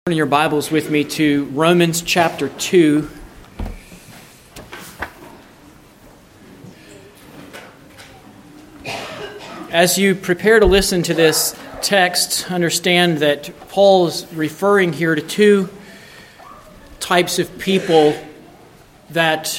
Turn your Bibles with me to Romans chapter 2. As you prepare to listen to this text, understand that Paul is referring here to two types of people that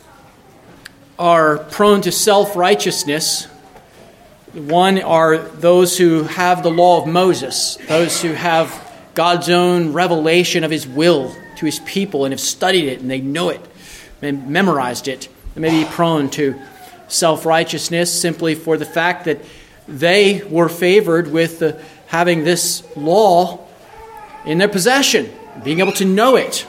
are prone to self-righteousness. One are those who have the law of Moses, those who have God's own revelation of His will to His people and have studied it and they know it and memorized it. They may be prone to self-righteousness simply for the fact that they were favored with having this law in their possession, being able to know it.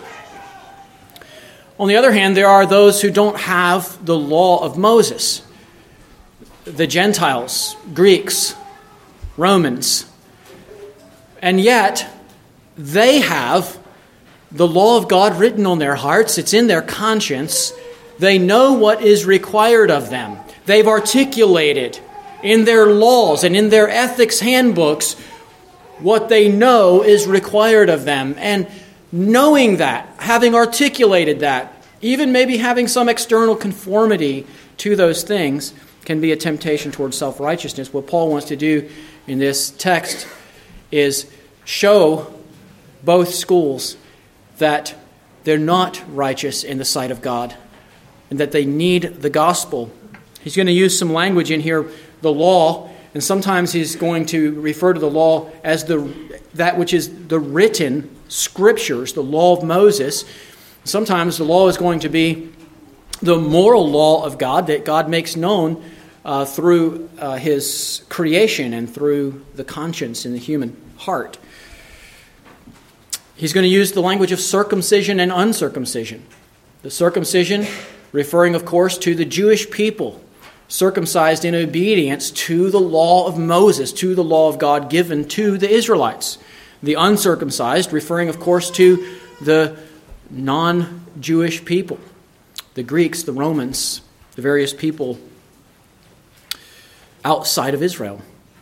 On the other hand, there are those who don't have the law of Moses. The Gentiles, Greeks, Romans, and yet they have the law of God written on their hearts. It's in their conscience. They know what is required of them. They've articulated in their laws and in their ethics handbooks what they know is required of them. And knowing that, having articulated that, even maybe having some external conformity to those things, can be a temptation towards self-righteousness. What Paul wants to do in this text is show both schools that they're not righteous in the sight of God and that they need the gospel. He's going to use some language in here, the law, and sometimes he's going to refer to the law as that which is the written scriptures, the law of Moses. Sometimes the law is going to be the moral law of God that God makes known through His creation and through the conscience in the human heart. He's going to use the language of circumcision and uncircumcision. The circumcision referring, of course, to the Jewish people, circumcised in obedience to the law of Moses, to the law of God given to the Israelites. The uncircumcised referring, of course, to the non-Jewish people, the Greeks, the Romans, the various people outside of Israel,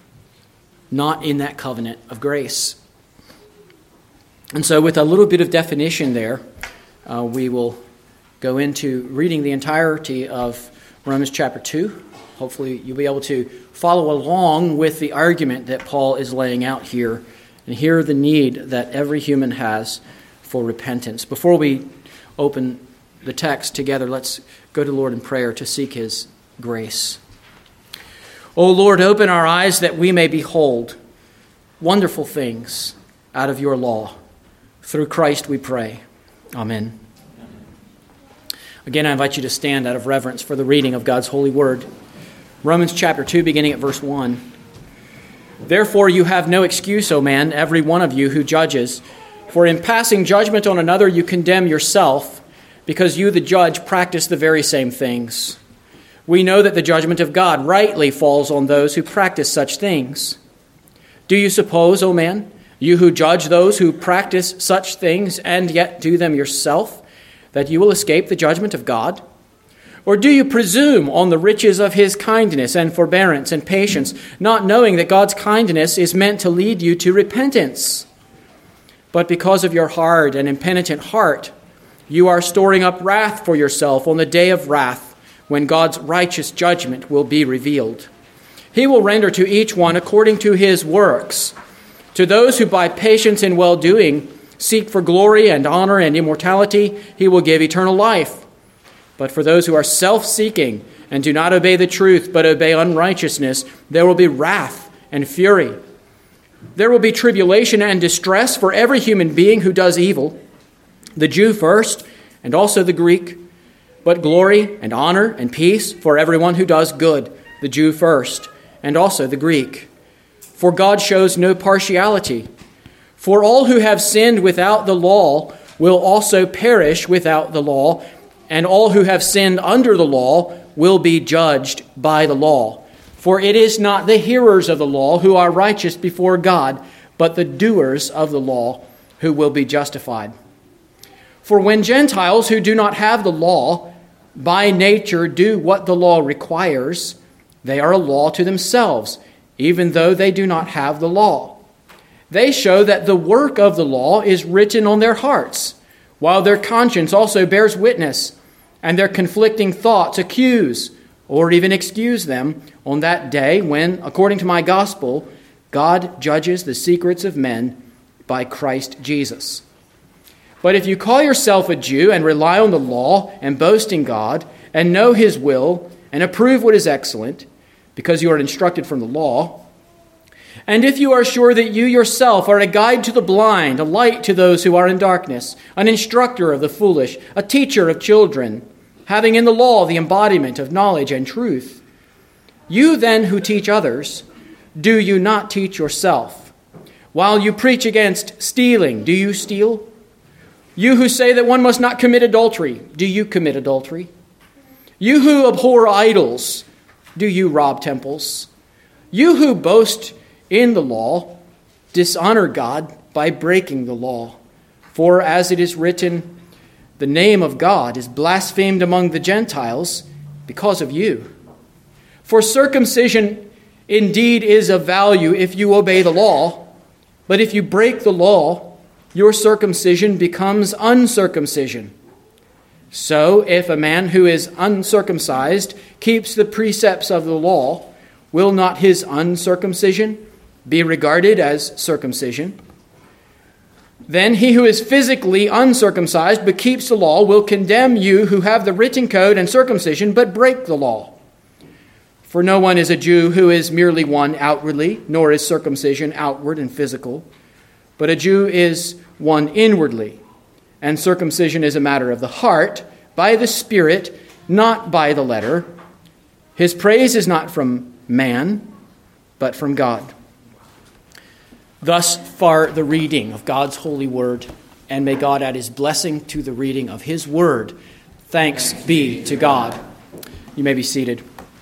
not in that covenant of grace. And so with a little bit of definition there, we will go into reading the entirety of Romans chapter 2. Hopefully you'll be able to follow along with the argument that Paul is laying out here and hear the need that every human has for repentance. Before we open the text together, let's go to the Lord in prayer to seek His grace. O Lord, open our eyes that we may behold wonderful things out of your law. Through Christ we pray. Amen. Again, I invite you to stand out of reverence for the reading of God's holy word. Romans chapter 2, beginning at verse 1. Therefore you have no excuse, O man, every one of you who judges. For in passing judgment on another you condemn yourself, because you, the judge, practice the very same things. We know that the judgment of God rightly falls on those who practice such things. Do you suppose, O man, you who judge those who practice such things and yet do them yourself, that you will escape the judgment of God? Or do you presume on the riches of His kindness and forbearance and patience, not knowing that God's kindness is meant to lead you to repentance? But because of your hard and impenitent heart, you are storing up wrath for yourself on the day of wrath, when God's righteous judgment will be revealed. He will render to each one according to his works. To those who by patience and well-doing seek for glory and honor and immortality, He will give eternal life. But for those who are self-seeking and do not obey the truth but obey unrighteousness, there will be wrath and fury. There will be tribulation and distress for every human being who does evil, the Jew first and also the Greek, but glory and honor and peace for everyone who does good, the Jew first and also the Greek. For God shows no partiality. For all who have sinned without the law will also perish without the law, and all who have sinned under the law will be judged by the law. For it is not the hearers of the law who are righteous before God, but the doers of the law who will be justified. For when Gentiles who do not have the law by nature do what the law requires, they are a law to themselves, even though they do not have the law. They show that the work of the law is written on their hearts, while their conscience also bears witness, and their conflicting thoughts accuse or even excuse them on that day when, according to my gospel, God judges the secrets of men by Christ Jesus. But if you call yourself a Jew and rely on the law and boast in God and know his will and approve what is excellent, because you are instructed from the law, and if you are sure that you yourself are a guide to the blind, a light to those who are in darkness, an instructor of the foolish, a teacher of children, having in the law the embodiment of knowledge and truth, you then who teach others, do you not teach yourself? While you preach against stealing, do you steal? You who say that one must not commit adultery, do you commit adultery? You who abhor idols, do you rob temples? You who boast in the law, dishonor God by breaking the law. For as it is written, the name of God is blasphemed among the Gentiles because of you. For circumcision indeed is of value if you obey the law, but if you break the law, your circumcision becomes uncircumcision. So if a man who is uncircumcised keeps the precepts of the law, will not his uncircumcision be regarded as circumcision? Then he who is physically uncircumcised but keeps the law will condemn you who have the written code and circumcision but break the law. For no one is a Jew who is merely one outwardly, nor is circumcision outward and physical, but a Jew is one inwardly, and circumcision is a matter of the heart, by the Spirit, not by the letter. His praise is not from man, but from God. Thus far the reading of God's holy word, and may God add his blessing to the reading of his word. Thanks be to God. You may be seated.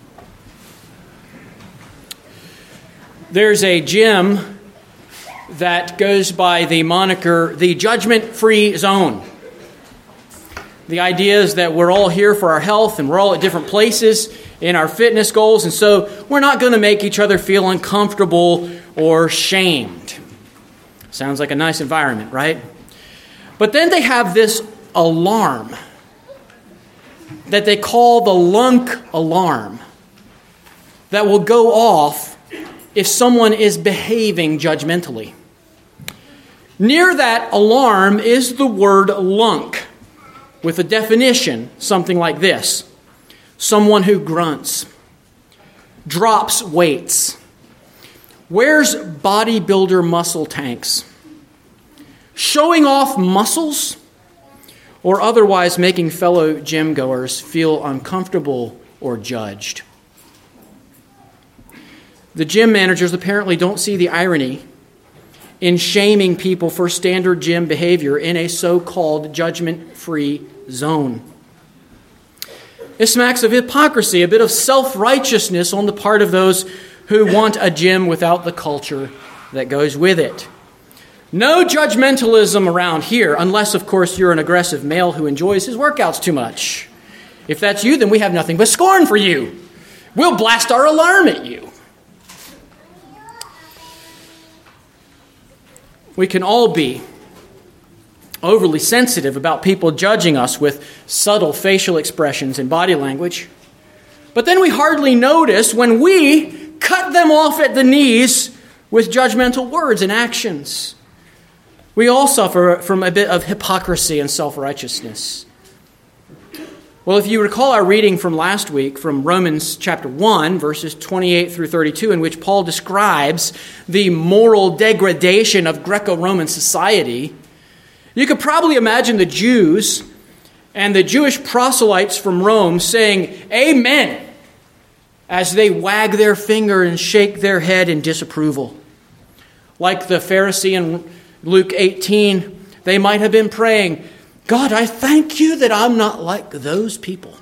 There's a gym that goes by the moniker, the judgment-free zone. The idea is that we're all here for our health and we're all at different places in our fitness goals, and so we're not going to make each other feel uncomfortable or shamed. Sounds like a nice environment, right? But then they have this alarm that they call the lunk alarm that will go off if someone is behaving judgmentally. Near that alarm is the word lunk, with a definition, something like this: someone who grunts, drops weights, wears bodybuilder muscle tanks, showing off muscles, or otherwise making fellow gym goers feel uncomfortable or judged. The gym managers apparently don't see the irony in shaming people for standard gym behavior in a so-called judgment-free zone. It smacks of hypocrisy, a bit of self-righteousness on the part of those who want a gym without the culture that goes with it. No judgmentalism around here, unless, of course, you're an aggressive male who enjoys his workouts too much. If that's you, then we have nothing but scorn for you. We'll blast our alarm at you. We can all be overly sensitive about people judging us with subtle facial expressions and body language. But then we hardly notice when we cut them off at the knees with judgmental words and actions. We all suffer from a bit of hypocrisy and self-righteousness. Well, if you recall our reading from last week from Romans chapter 1, verses 28 through 32, in which Paul describes the moral degradation of Greco-Roman society, you could probably imagine the Jews and the Jewish proselytes from Rome saying, "Amen," as they wag their finger and shake their head in disapproval. Like the Pharisee in Luke 18, they might have been praying, "God, I thank you that I'm not like those people."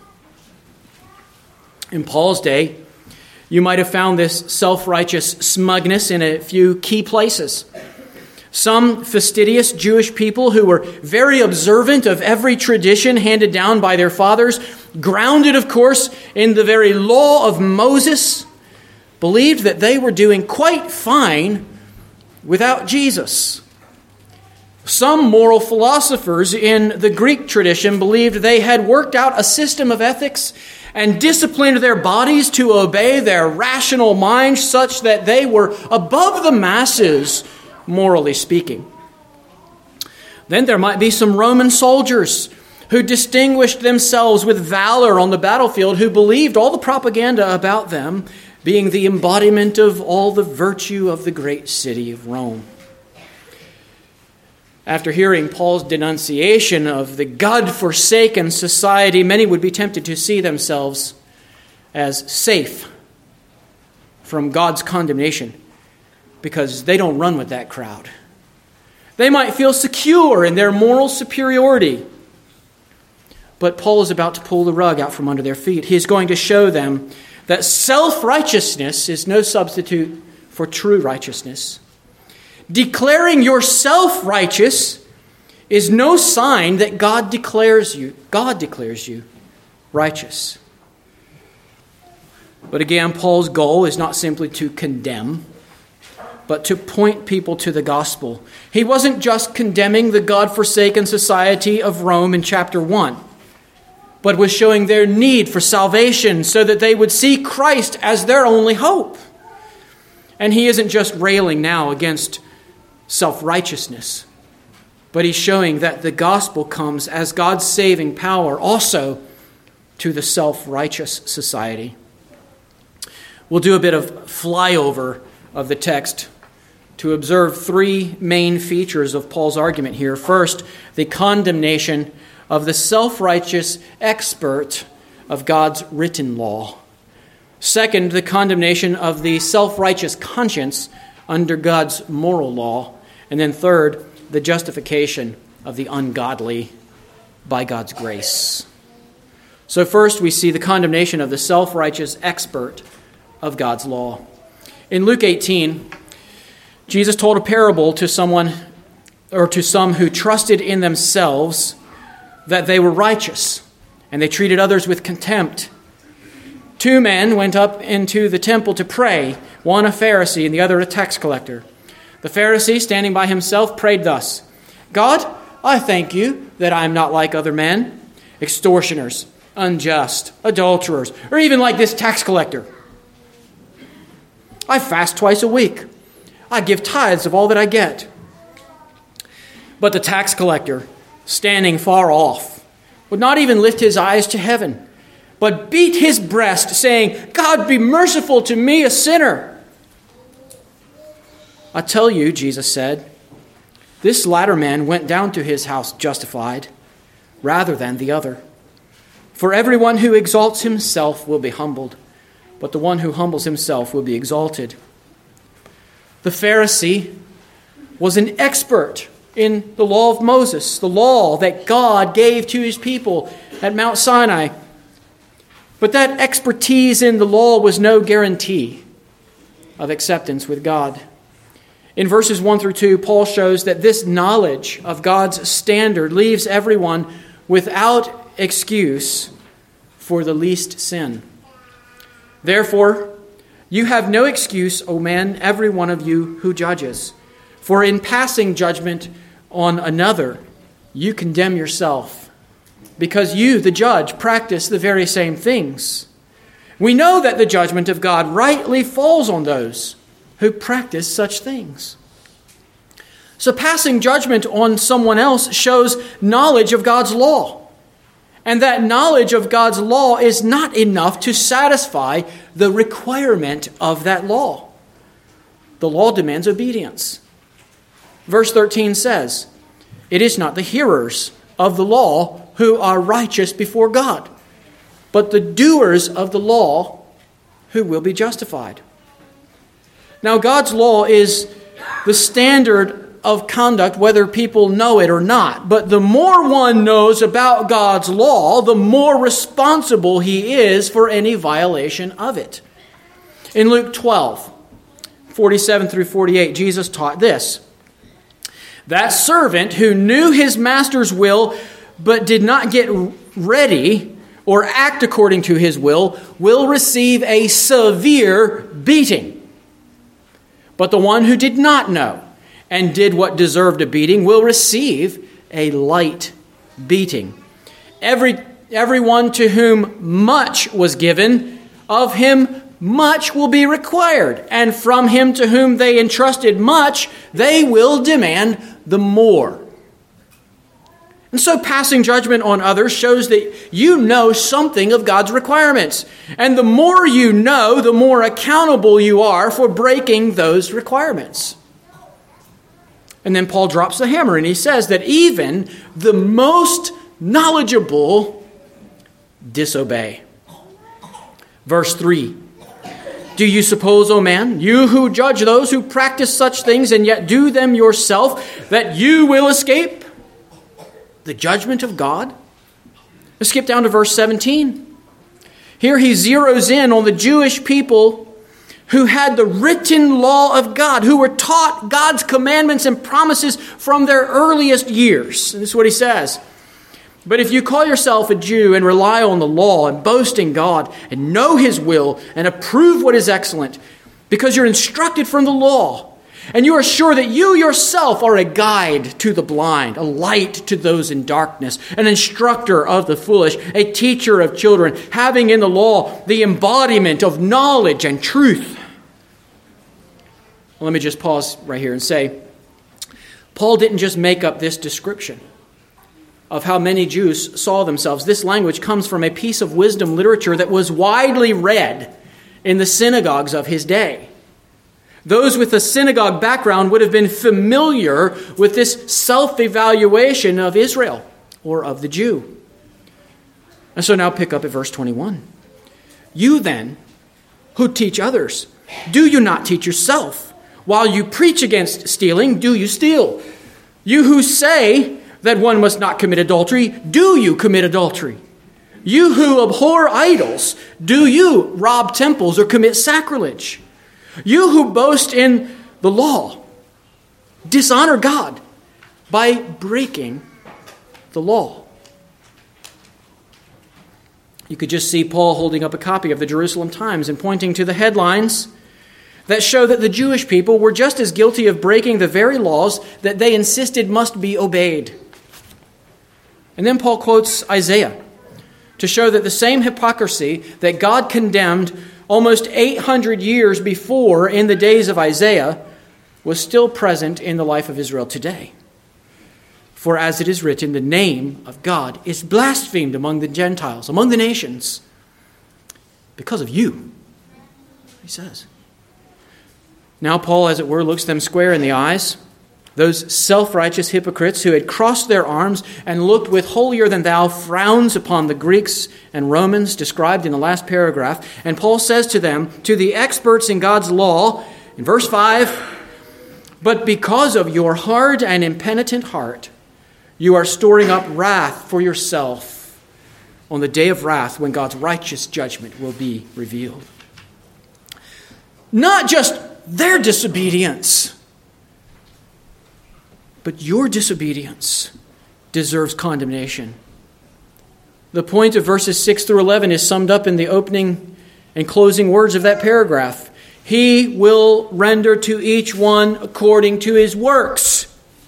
In Paul's day, you might have found this self-righteous smugness in a few key places. Some fastidious Jewish people who were very observant of every tradition handed down by their fathers, grounded, of course, in the very law of Moses, believed that they were doing quite fine without Jesus. Some moral philosophers in the Greek tradition believed they had worked out a system of ethics and disciplined their bodies to obey their rational minds such that they were above the masses, morally speaking. Then there might be some Roman soldiers who distinguished themselves with valor on the battlefield, who believed all the propaganda about them being the embodiment of all the virtue of the great city of Rome. After hearing Paul's denunciation of the God-forsaken society, many would be tempted to see themselves as safe from God's condemnation because they don't run with that crowd. They might feel secure in their moral superiority. But Paul is about to pull the rug out from under their feet. He is going to show them that self-righteousness is no substitute for true righteousness. Declaring yourself righteous is no sign that God declares you righteous. But again, Paul's goal is not simply to condemn, but to point people to the gospel. He wasn't just condemning the God-forsaken society of Rome in chapter 1, but was showing their need for salvation so that they would see Christ as their only hope. And he isn't just railing now against self-righteousness, but he's showing that the gospel comes as God's saving power also to the self-righteous society. We'll do a bit of flyover of the text to observe three main features of Paul's argument here. First, the condemnation of the self-righteous expert of God's written law. Second, the condemnation of the self-righteous conscience under God's moral law. And then third, the justification of the ungodly by God's grace. So first we see the condemnation of the self-righteous expert of God's law. In Luke 18, Jesus told a parable to some who trusted in themselves that they were righteous, and they treated others with contempt. Two men went up into the temple to pray, one a Pharisee and the other a tax collector. The Pharisee, standing by himself, prayed thus: God, I thank you that I am not like other men, extortioners, unjust, adulterers, or even like this tax collector. I fast twice a week. I give tithes of all that I get. But the tax collector, standing far off, would not even lift his eyes to heaven, but beat his breast, saying, God, be merciful to me, a sinner. I tell you, Jesus said, this latter man went down to his house justified rather than the other. For everyone who exalts himself will be humbled, but the one who humbles himself will be exalted. The Pharisee was an expert in the law of Moses, the law that God gave to his people at Mount Sinai. But that expertise in the law was no guarantee of acceptance with God. In verses 1 through 2, Paul shows that this knowledge of God's standard leaves everyone without excuse for the least sin. Therefore, you have no excuse, O man, every one of you who judges. For in passing judgment on another, you condemn yourself, because you, the judge, practice the very same things. We know that the judgment of God rightly falls on those who practice such things. So passing judgment on someone else shows knowledge of God's law. And that knowledge of God's law is not enough to satisfy the requirement of that law. The law demands obedience. Verse 13 says, it is not the hearers of the law who are righteous before God, but the doers of the law who will be justified. Now, God's law is the standard of conduct, whether people know it or not. But the more one knows about God's law, the more responsible he is for any violation of it. In Luke 12, 47 through 48, Jesus taught this: that servant who knew his master's will but did not get ready or act according to his will receive a severe beating. But the one who did not know and did what deserved a beating will receive a light beating. Everyone to whom much was given, of him much will be required. And from him to whom they entrusted much, they will demand the more. And so passing judgment on others shows that you know something of God's requirements. And the more you know, the more accountable you are for breaking those requirements. And then Paul drops the hammer and he says that even the most knowledgeable disobey. Verse 3. Do you suppose, O man, you who judge those who practice such things and yet do them yourself, that you will escape the judgment of God? Let's skip down to verse 17. Here he zeroes in on the Jewish people who had the written law of God, who were taught God's commandments and promises from their earliest years. And this is what he says. But if you call yourself a Jew and rely on the law and boast in God and know his will and approve what is excellent, because you're instructed from the law, and you are sure that you yourself are a guide to the blind, a light to those in darkness, an instructor of the foolish, a teacher of children, having in the law the embodiment of knowledge and truth. Well, let me just pause right here and say, Paul didn't just make up this description of how many Jews saw themselves. This language comes from a piece of wisdom literature that was widely read in the synagogues of his day. Those with a synagogue background would have been familiar with this self-evaluation of Israel or of the Jew. And so now pick up at verse 21. You then, who teach others, do you not teach yourself? While you preach against stealing, do you steal? You who say that one must not commit adultery, do you commit adultery? You who abhor idols, do you rob temples or commit sacrilege? You who boast in the law, dishonor God by breaking the law. You could just see Paul holding up a copy of the Jerusalem Times and pointing to the headlines that show that the Jewish people were just as guilty of breaking the very laws that they insisted must be obeyed. And then Paul quotes Isaiah to show that the same hypocrisy that God condemned almost 800 years before in the days of Isaiah was still present in the life of Israel today. For as it is written, the name of God is blasphemed among the Gentiles, among the nations, because of you, he says. Now Paul, as it were, looks them square in the eyes, those self-righteous hypocrites who had crossed their arms and looked with holier-than-thou frowns upon the Greeks and Romans described in the last paragraph. And Paul says to them, to the experts in God's law, in verse 5, but because of your hard and impenitent heart, you are storing up wrath for yourself on the day of wrath when God's righteous judgment will be revealed. Not just their disobedience, but your disobedience deserves condemnation. The point of verses 6 through 11 is summed up in the opening and closing words of that paragraph. He will render to each one according to his works.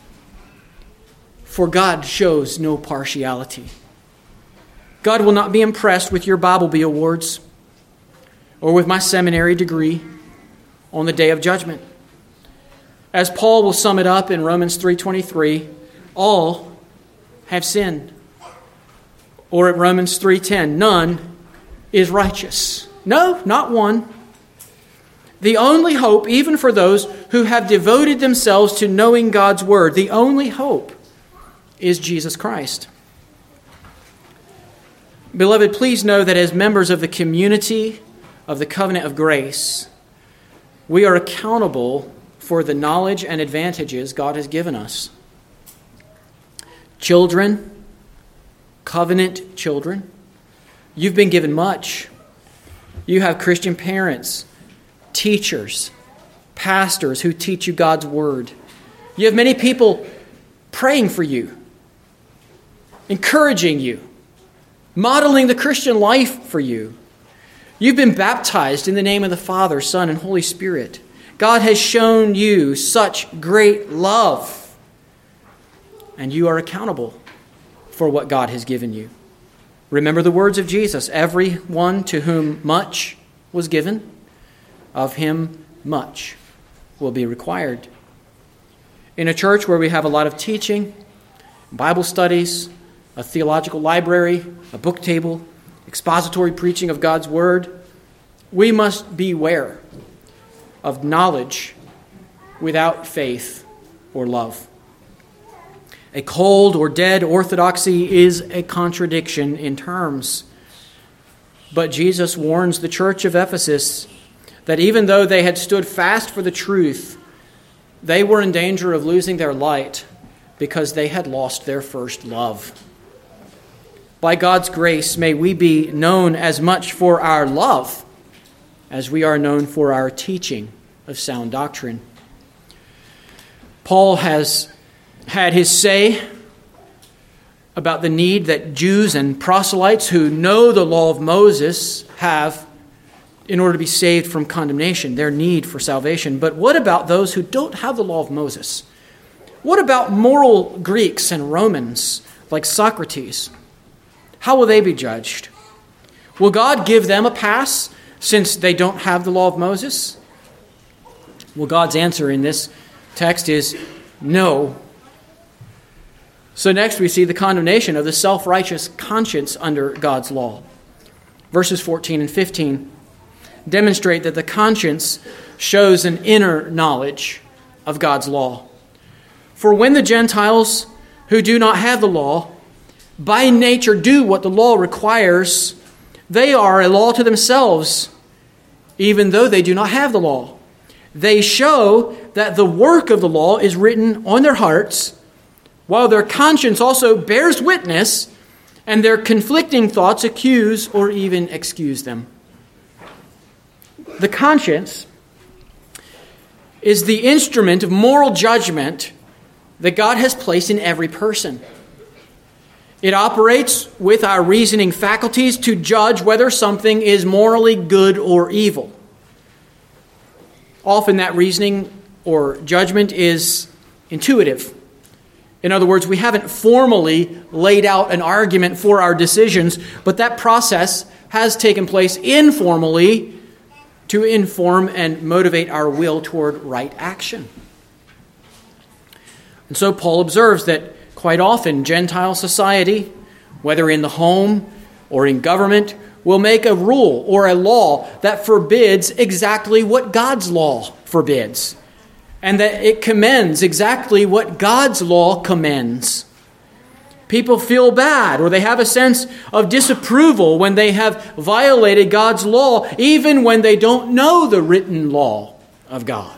For God shows no partiality. God will not be impressed with your Bible Bee awards or with my seminary degree on the day of judgment. As Paul will sum it up in Romans 3:23, all have sinned. Or at Romans 3:10, none is righteous. No, not one. The only hope, even for those who have devoted themselves to knowing God's word, the only hope is Jesus Christ. Beloved, please know that as members of the community of the covenant of grace, we are accountable for the knowledge and advantages God has given us. Children, covenant children, you've been given much. You have Christian parents, teachers, pastors who teach you God's word. You have many people praying for you, encouraging you, modeling the Christian life for you. You've been baptized in the name of the Father, Son, and Holy Spirit. God has shown you such great love, and you are accountable for what God has given you. Remember the words of Jesus, everyone to whom much was given, of him much will be required. In a church where we have a lot of teaching, Bible studies, a theological library, a book table, expository preaching of God's word, we must beware of knowledge without faith or love. A cold or dead orthodoxy is a contradiction in terms. But Jesus warns the church of Ephesus that even though they had stood fast for the truth, they were in danger of losing their light because they had lost their first love. By God's grace, may we be known as much for our love as we are known for our teaching of sound doctrine. Paul has had his say about the need that Jews and proselytes who know the law of Moses have in order to be saved from condemnation, their need for salvation. But what about those who don't have the law of Moses? What about moral Greeks and Romans like Socrates? How will they be judged? Will God give them a pass since they don't have the law of Moses? Well, God's answer in this text is no. So next we see the condemnation of the self-righteous conscience under God's law. Verses 14 and 15 demonstrate that the conscience shows an inner knowledge of God's law. For when the Gentiles who do not have the law by nature do what the law requires, they are a law to themselves, even though they do not have the law. They show that the work of the law is written on their hearts, while their conscience also bears witness, and their conflicting thoughts accuse or even excuse them. The conscience is the instrument of moral judgment that God has placed in every person. It operates with our reasoning faculties to judge whether something is morally good or evil. Often that reasoning or judgment is intuitive. In other words, we haven't formally laid out an argument for our decisions, but that process has taken place informally to inform and motivate our will toward right action. And so Paul observes that quite often Gentile society, whether in the home or in government, will make a rule or a law that forbids exactly what God's law forbids, and that it commends exactly what God's law commends. People feel bad, or they have a sense of disapproval when they have violated God's law, even when they don't know the written law of God.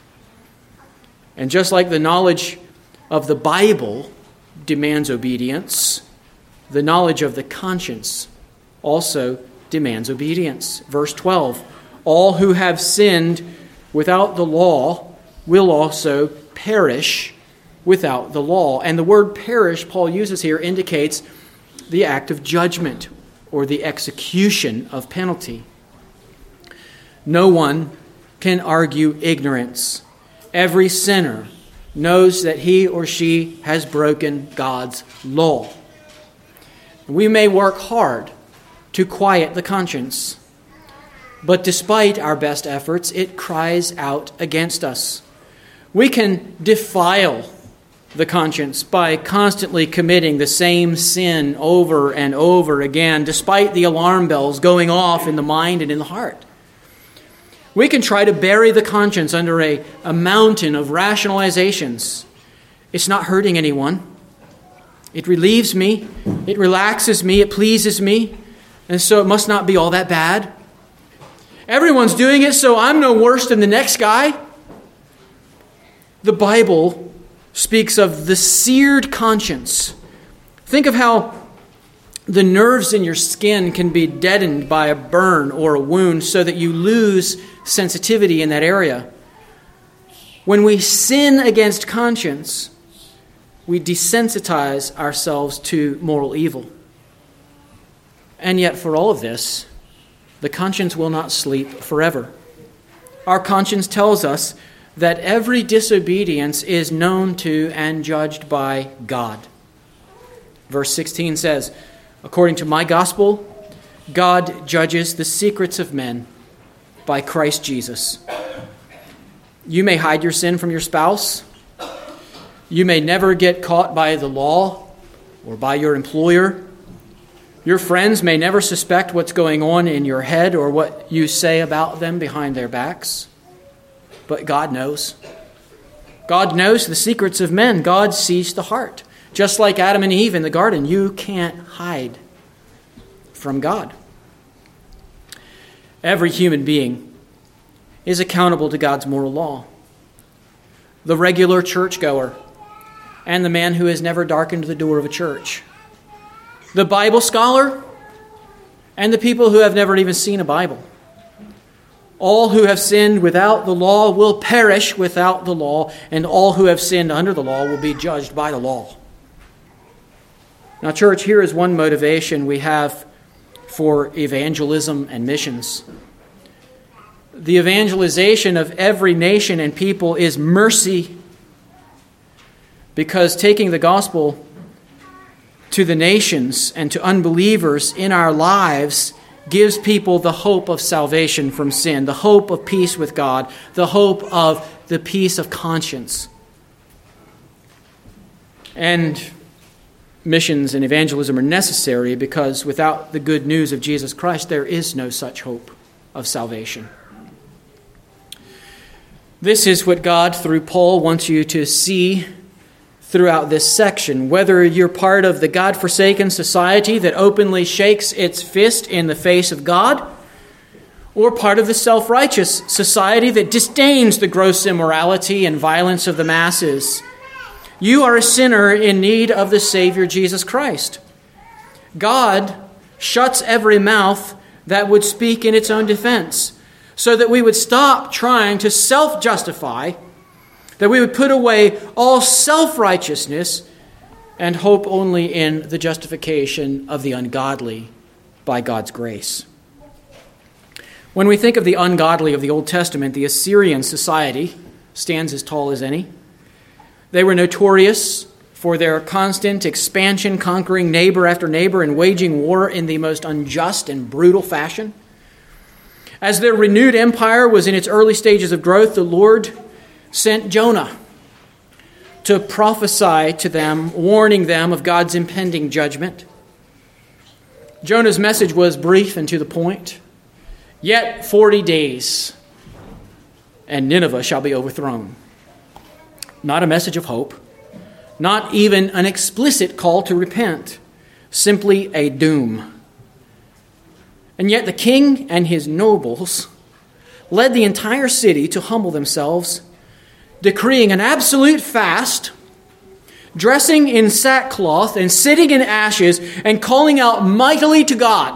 And just like the knowledge of the Bible demands obedience, the knowledge of the conscience also demands obedience. Verse 12, all who have sinned without the law will also perish without the law. And the word perish Paul uses here indicates the act of judgment or the execution of penalty. No one can argue ignorance. Every sinner knows that he or she has broken God's law. We may work hard to quiet the conscience, but despite our best efforts, it cries out against us. We can defile the conscience by constantly committing the same sin over and over again, despite the alarm bells going off in the mind and in the heart. We can try to bury the conscience under a mountain of rationalizations. It's not hurting anyone. It relieves me. It relaxes me. It pleases me. And so it must not be all that bad. Everyone's doing it, so I'm no worse than the next guy. The Bible speaks of the seared conscience. Think of how the nerves in your skin can be deadened by a burn or a wound so that you lose sensitivity in that area. When we sin against conscience, we desensitize ourselves to moral evil. And yet for all of this, the conscience will not sleep forever. our conscience tells us that every disobedience is known to and judged by God. Verse 16 says, according to my gospel, God judges the secrets of men by Christ Jesus. You may hide your sin from your spouse. You may never get caught by the law or by your employer. Your friends may never suspect what's going on in your head or what you say about them behind their backs. But God knows. God knows the secrets of men. God sees the heart. Just like Adam and Eve in the garden, you can't hide from God. Every human being is accountable to God's moral law. The regular churchgoer and the man who has never darkened the door of a church. The Bible scholar and the people who have never even seen a Bible. All who have sinned without the law will perish without the law, and all who have sinned under the law will be judged by the law. Now, church, here is one motivation we have for evangelism and missions. The evangelization of every nation and people is mercy, because taking the gospel to the nations and to unbelievers in our lives gives people the hope of salvation from sin, the hope of peace with God, the hope of the peace of conscience. And missions and evangelism are necessary because without the good news of Jesus Christ, there is no such hope of salvation. This is what God, through Paul, wants you to see throughout this section. Whether you're part of the God-forsaken society that openly shakes its fist in the face of God, or part of the self-righteous society that disdains the gross immorality and violence of the masses, you are a sinner in need of the Savior Jesus Christ. God shuts every mouth that would speak in its own defense, so that we would stop trying to self-justify, that we would put away all self-righteousness and hope only in the justification of the ungodly by God's grace. When we think of the ungodly of the Old Testament, the Assyrian society stands as tall as any. They were notorious for their constant expansion, conquering neighbor after neighbor and waging war in the most unjust and brutal fashion. As their renewed empire was in its early stages of growth, the Lord sent Jonah to prophesy to them, warning them of God's impending judgment. Jonah's message was brief and to the point. Yet 40 days, and Nineveh shall be overthrown. Not a message of hope, not even an explicit call to repent, simply a doom. And yet the king and his nobles led the entire city to humble themselves, decreeing an absolute fast, dressing in sackcloth and sitting in ashes, and calling out mightily to God.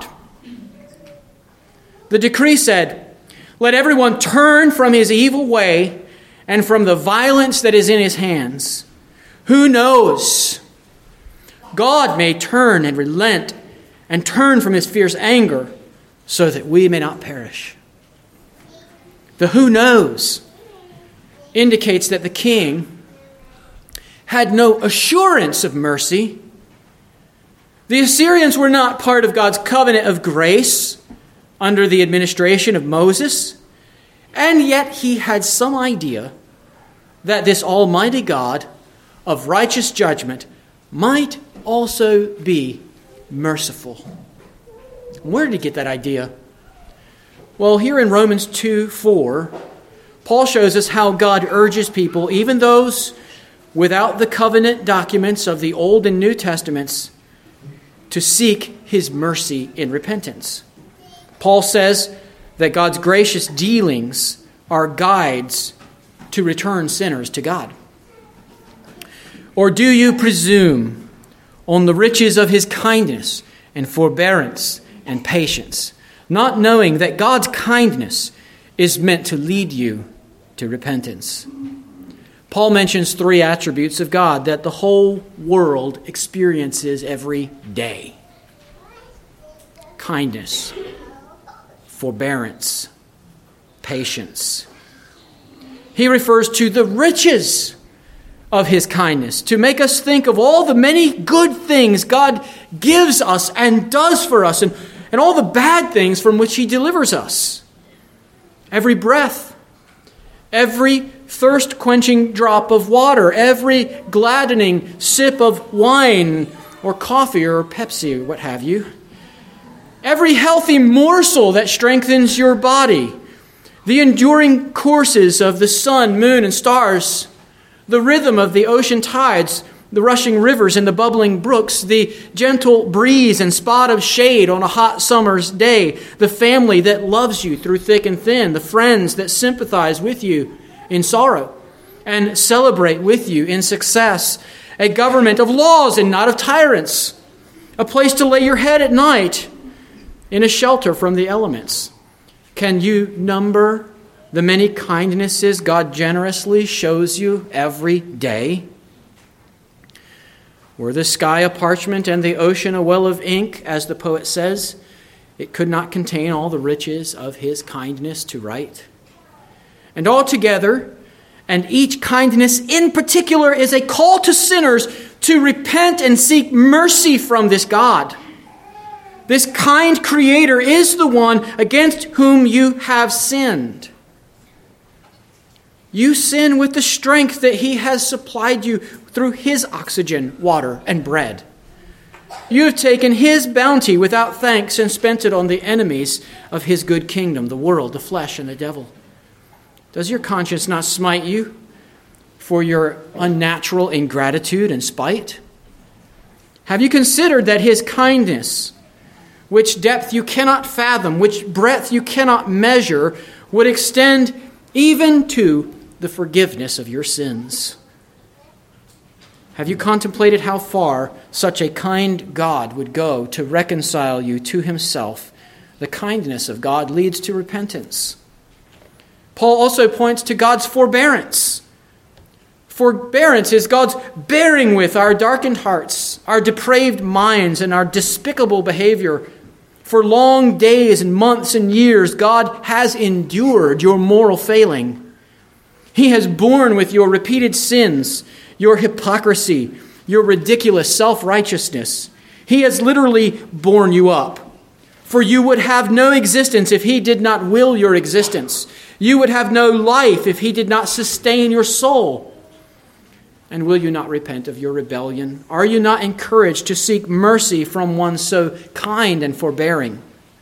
The decree said, "Let everyone turn from his evil way and from the violence that is in his hands. Who knows? God may turn and relent and turn from his fierce anger so that we may not perish." The who knows indicates that the king had no assurance of mercy. The Assyrians were not part of God's covenant of grace under the administration of Moses, and yet he had some idea that this almighty God of righteous judgment might also be merciful. Where did he get that idea? Well, here in Romans 2:4, Paul shows us how God urges people, even those without the covenant documents of the Old and New Testaments, to seek his mercy in repentance. Paul says that God's gracious dealings are guides to return sinners to God. Or do you presume on the riches of his kindness and forbearance and patience, not knowing that God's kindness is meant to lead you to repentance? Paul mentions 3 attributes of God that the whole world experiences every day: kindness, forbearance, patience. He refers to the riches of his kindness, to make us think of all the many good things God gives us and does for us, and all the bad things from which he delivers us. Every breath, every thirst-quenching drop of water, every gladdening sip of wine or coffee or Pepsi or what have you, every healthy morsel that strengthens your body, the enduring courses of the sun, moon, and stars, the rhythm of the ocean tides, the rushing rivers and the bubbling brooks, the gentle breeze and spot of shade on a hot summer's day, the family that loves you through thick and thin, the friends that sympathize with you in sorrow and celebrate with you in success, a government of laws and not of tyrants, a place to lay your head at night in a shelter from the elements. Can you number the many kindnesses God generously shows you every day? Were the sky a parchment and the ocean a well of ink, as the poet says, it could not contain all the riches of his kindness to write. And altogether, and each kindness in particular, is a call to sinners to repent and seek mercy from this God. This kind Creator is the one against whom you have sinned. You sin with the strength that he has supplied you through his oxygen, water, and bread. You have taken his bounty without thanks and spent it on the enemies of his good kingdom, the world, the flesh, and the devil. Does your conscience not smite you for your unnatural ingratitude and spite? Have you considered that his kindness, which depth you cannot fathom, which breadth you cannot measure, would extend even to the forgiveness of your sins? Have you contemplated how far such a kind God would go to reconcile you to himself? The kindness of God leads to repentance. Paul also points to God's forbearance. Forbearance is God's bearing with our darkened hearts, our depraved minds, and our despicable behavior. For long days and months and years, God has endured your moral failing. He has borne with your repeated sins, your hypocrisy, your ridiculous self-righteousness. He has literally borne you up. For you would have no existence if he did not will your existence. You would have no life if he did not sustain your soul. And will you not repent of your rebellion? Are you not encouraged to seek mercy from one so kind and forbearing?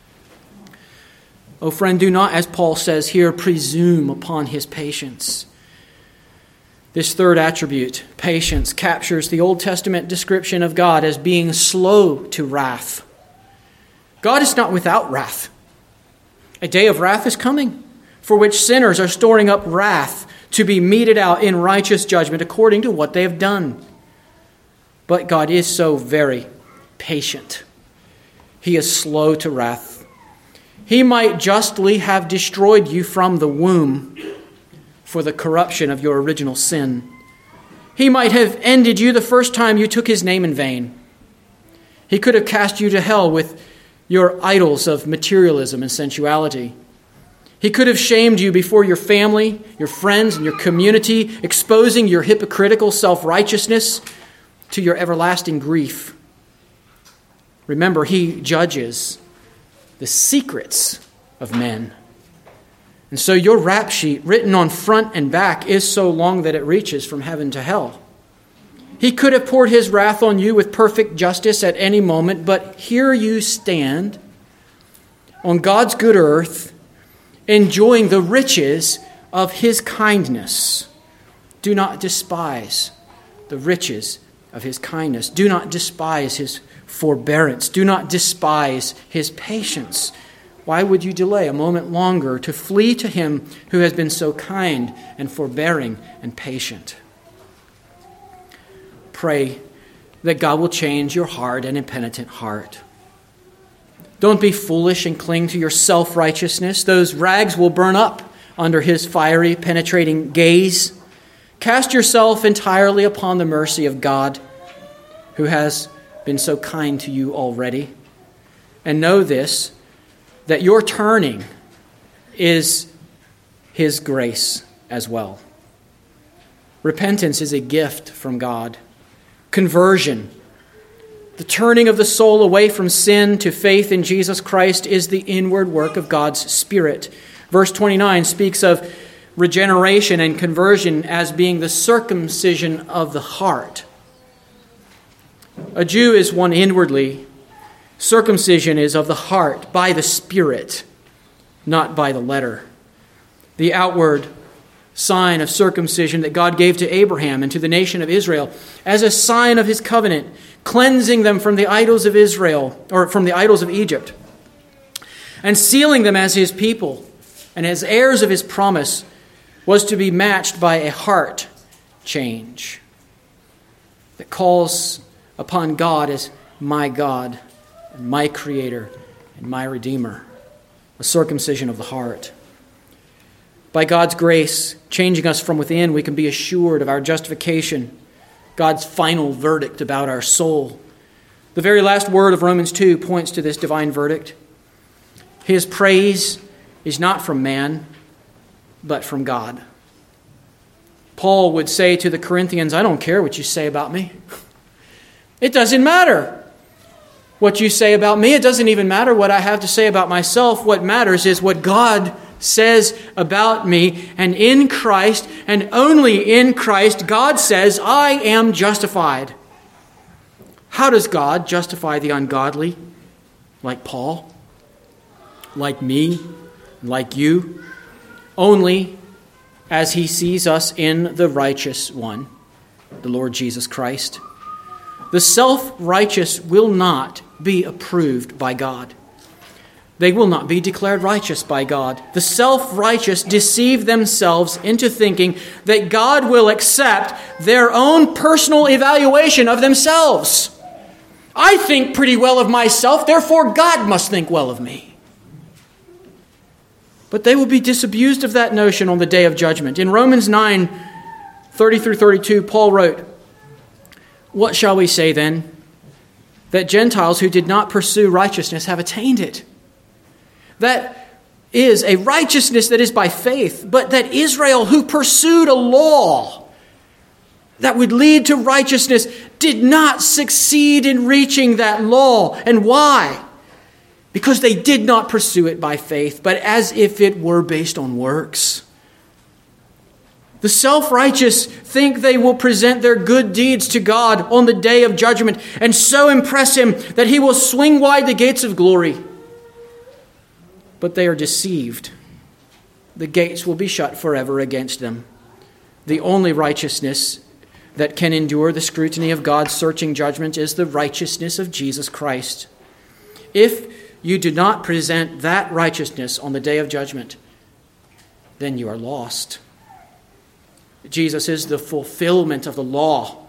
Oh, friend, do not, as Paul says here, presume upon his patience. This third attribute, patience, captures the Old Testament description of God as being slow to wrath. God is not without wrath. A day of wrath is coming, for which sinners are storing up wrath to be meted out in righteous judgment according to what they have done. But God is so very patient. He is slow to wrath. He might justly have destroyed you from the womb for the corruption of your original sin. He might have ended you the first time you took his name in vain. He could have cast you to hell with your idols of materialism and sensuality. He could have shamed you before your family, your friends, and your community, exposing your hypocritical self-righteousness to your everlasting grief. Remember, he judges the secrets of men. And so your rap sheet, written on front and back, is so long that it reaches from heaven to hell. He could have poured his wrath on you with perfect justice at any moment, but here you stand on God's good earth, enjoying the riches of his kindness. Do not despise the riches of his kindness. Do not despise his forbearance. Do not despise his patience. Why would you delay a moment longer to flee to him who has been so kind and forbearing and patient? Pray that God will change your hard and impenitent heart. Don't be foolish and cling to your self-righteousness. Those rags will burn up under his fiery, penetrating gaze. Cast yourself entirely upon the mercy of God, who has been so kind to you already. And know this, that your turning is his grace as well. Repentance is a gift from God. Conversion, the turning of the soul away from sin to faith in Jesus Christ, is the inward work of God's Spirit. Verse 29 speaks of regeneration and conversion as being the circumcision of the heart. A Jew is one inwardly. Circumcision is of the heart, by the Spirit, not by the letter. The outward sign of circumcision that God gave to Abraham and to the nation of Israel as a sign of his covenant, cleansing them from the idols of Israel, or from the idols of Egypt, and sealing them as his people and as heirs of his promise, was to be matched by a heart change that calls upon God as my God and my Creator and my Redeemer, a circumcision of the heart. By God's grace, changing us from within, we can be assured of our justification, God's final verdict about our soul. The very last word of Romans 2 points to this divine verdict. His praise is not from man, but from God. Paul would say to the Corinthians, I don't care what you say about me. It doesn't matter what you say about me. It doesn't even matter what I have to say about myself. What matters is what God says about me. And in Christ, and only in Christ, God says, I am justified. How does God justify the ungodly? Like Paul? Like me? Like you? Only as he sees us in the righteous one, the Lord Jesus Christ. The self-righteous will not be approved by God. They will not be declared righteous by God. The self-righteous deceive themselves into thinking that God will accept their own personal evaluation of themselves. I think pretty well of myself, therefore God must think well of me. But they will be disabused of that notion on the day of judgment. In Romans 9, 30 through 32, Paul wrote, What shall we say then? That Gentiles who did not pursue righteousness have attained it. That is a righteousness that is by faith, but that Israel, who pursued a law that would lead to righteousness, did not succeed in reaching that law. And why? Because they did not pursue it by faith, but as if it were based on works. The self-righteous think they will present their good deeds to God on the day of judgment and so impress him that he will swing wide the gates of glory. But they are deceived. The gates will be shut forever against them. The only righteousness that can endure the scrutiny of God's searching judgment is the righteousness of Jesus Christ. If you do not present that righteousness on the day of judgment, then you are lost. Jesus is the fulfillment of the law.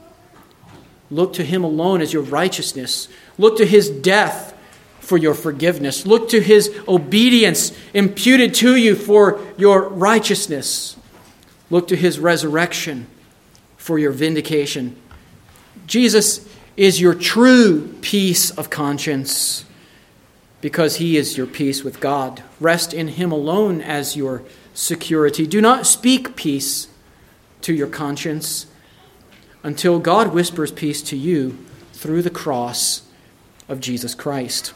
Look to him alone as your righteousness. Look to his death for your forgiveness. Look to his obedience imputed to you for your righteousness. Look to his resurrection for your vindication. Jesus is your true peace of conscience because he is your peace with God. Rest in him alone as your security. Do not speak peace to your conscience until God whispers peace to you through the cross of Jesus Christ.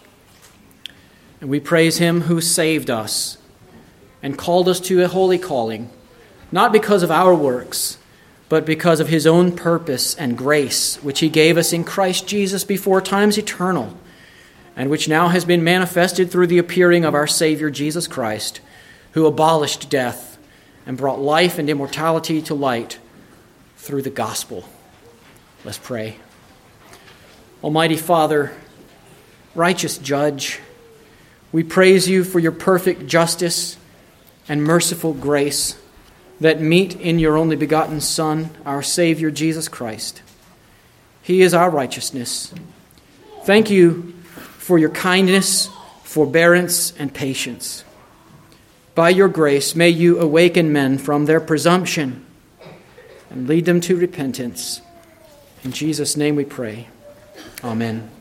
And we praise him who saved us and called us to a holy calling, not because of our works, but because of his own purpose and grace, which he gave us in Christ Jesus before times eternal, and which now has been manifested through the appearing of our Savior Jesus Christ, who abolished death and brought life and immortality to light through the gospel. Let's pray. Almighty Father, righteous Judge, we praise you for your perfect justice and merciful grace that meet in your only begotten Son, our Savior Jesus Christ. He is our righteousness. Thank you for your kindness, forbearance, and patience. By your grace, may you awaken men from their presumption and lead them to repentance. In Jesus' name we pray. Amen.